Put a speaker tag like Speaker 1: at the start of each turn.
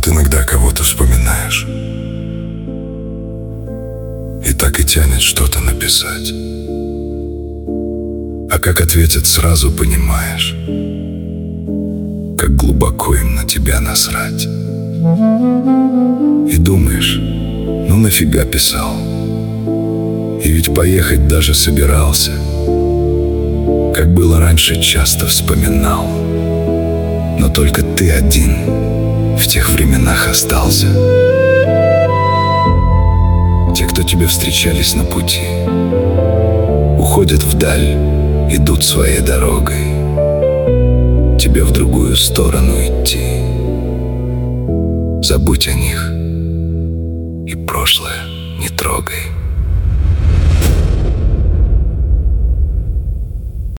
Speaker 1: иногда кого-то вспоминаешь, и так и тянет что-то написать. А как ответят, сразу понимаешь, как глубоко им на тебя насрать. И думаешь, ну нафига писал? И ведь поехать даже собирался. Как было раньше, часто вспоминал. Но только ты один в тех временах остался. Те, кто тебе встречались на пути, уходят вдаль, идут своей дорогой. Тебе в другую сторону идти. Забудь о них и прошлое не трогай.